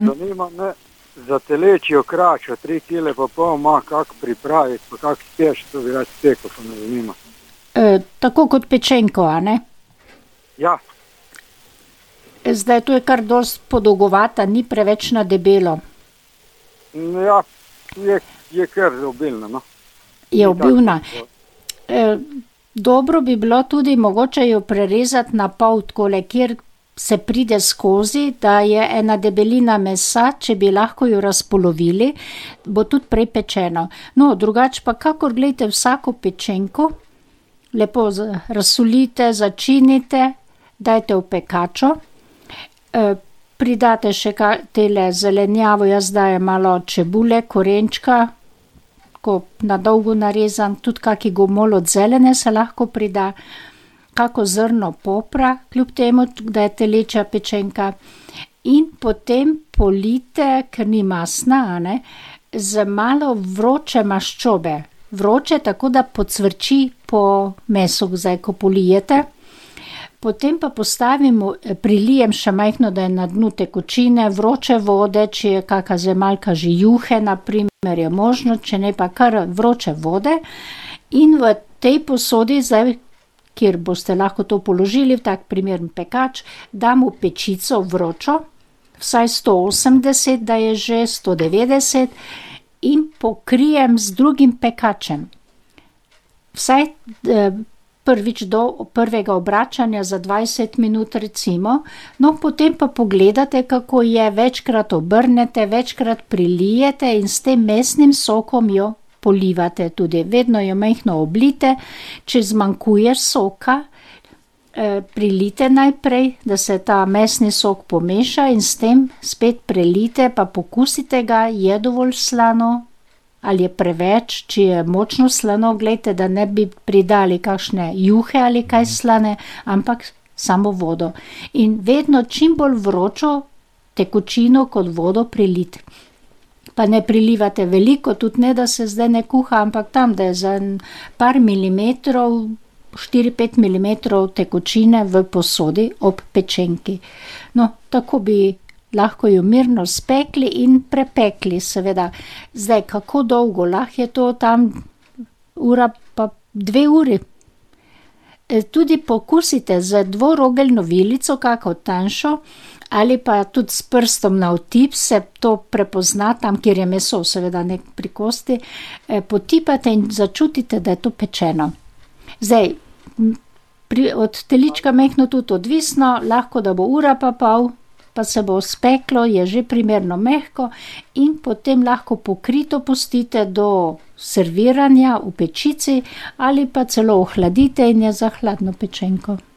Zanima me za telečjo kračo, 3 kile pa pol ima, kako pripraviti, pa kako speš, to bi rad spekel, pa me zanima. Tako kot pečenko, a ne? Ja, Zdaj, to je kar dosti podolgovata, ni preveč na debelo. ja, je kar obilno, no. Je Ni obilna. tako, Dobro bi bilo tudi mogoče jo prerezati na pol takole, kjer se pride skozi, da je ena debelina mesa, če bi lahko jo razpolovili, bo tudi prej pečeno. No, drugače pa kakor glejte vsako pečenko, lepo razsolite, začinite, dajte v pekačo, pridate še tele zelenjavo, jaz dajem malo čebule, korenčka, ko na dolgo narezan, tudi kaki gomolj od zelene se lahko prida, kako zrno popra, kljub temu, da je telečja pečenka. In potem polijte, ker ni masna, a ne, z malo vroče maščobe. Vroče, tako da pocvrči po mesu, zdaj, ko polijete. Potem pa prilijem še majhno, da je na dnu tekočine, vroče vode, če je kaka zemalka že juhe, na primer, je možno, če ne pa kar vroče vode. In v tej posodi, zdaj, kjer boste lahko to položili, v tak primern pekač, dam v pečico vročo, vsaj 180, da je že 190, in pokrijem z drugim pekačem. Vsaj prvič do prvega obračanja za 20 minut recimo, no potem pa pogledate, kako je, večkrat obrnete, večkrat prilijete in s tem mesnim sokom jo polivate tudi. Vedno jo majhno oblijte, če zmanjkuje soka, prilijte najprej, da se ta mesni sok pomeša in s tem spet prelijte, pa pokusite ga, je dovolj slano ali je preveč, če je močno slano, glejte, da ne bi pridali kakšne juhe ali kaj slane, ampak samo vodo. In vedno čim bolj vročo tekočino kot vodo priliti. Pa ne prilivate veliko, tudi ne, da se zdaj ne kuha, ampak tam, da je za par milimetrov, 4-5 milimetrov tekočine v posodi ob pečenki. No, tako bi lahko jo mirno spekli in prepekli, seveda. Zdaj, kako dolgo? Lahko je to tam ura pa 2 uri. Tudi pokusite z dvorogeljno vilico, kako tanjšo, ali pa tudi s prstom na otip, se to prepozna tam, kjer je meso, seveda ne pri kosti, potipate in začutite, da je to pečeno. Zdaj, od telička majhno tudi odvisno, lahko da bo ura pa pol, pa se bo speklo, je že primerno mehko in potem lahko pokrito pustite do serviranja v pečici ali pa celo ohladite in je za hladno pečenko.